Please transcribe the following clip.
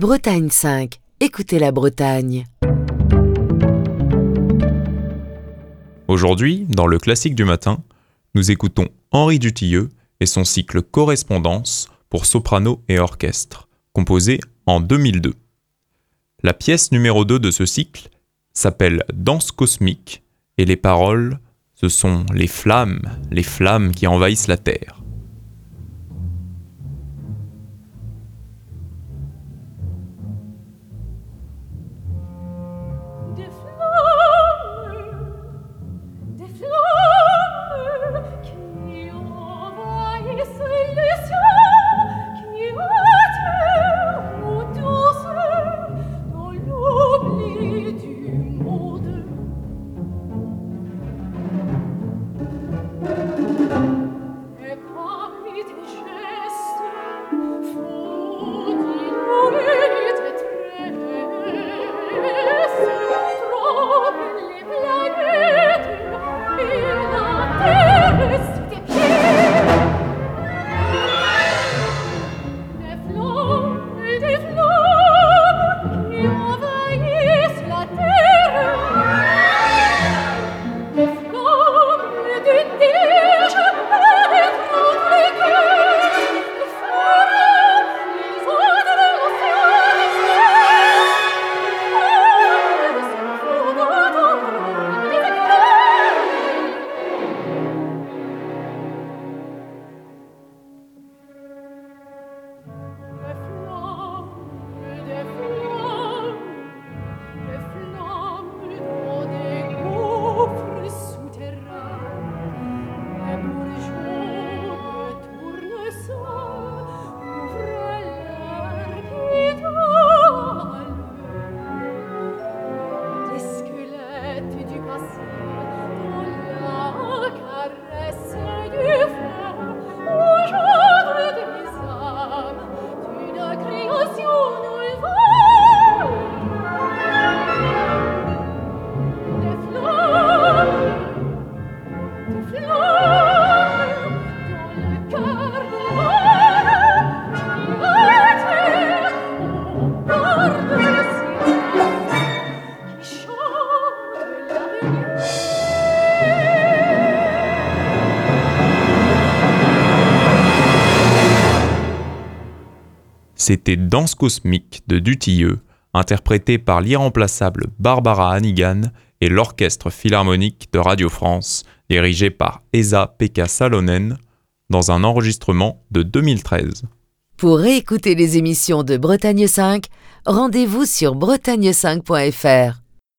Bretagne 5, écoutez la Bretagne. Aujourd'hui, dans le classique du matin, nous écoutons Henri Dutilleux et son cycle Correspondance pour soprano et orchestre, composé en 2002. La pièce numéro 2 de ce cycle s'appelle Danse cosmique et les paroles, ce sont les flammes qui envahissent la terre. C'était Danse cosmique de Dutilleux, interprété par l'irremplaçable Barbara Hannigan et l'Orchestre philharmonique de Radio France, dirigé par Esa-Pekka Salonen, dans un enregistrement de 2013. Pour réécouter les émissions de Bretagne 5, rendez-vous sur bretagne5.fr.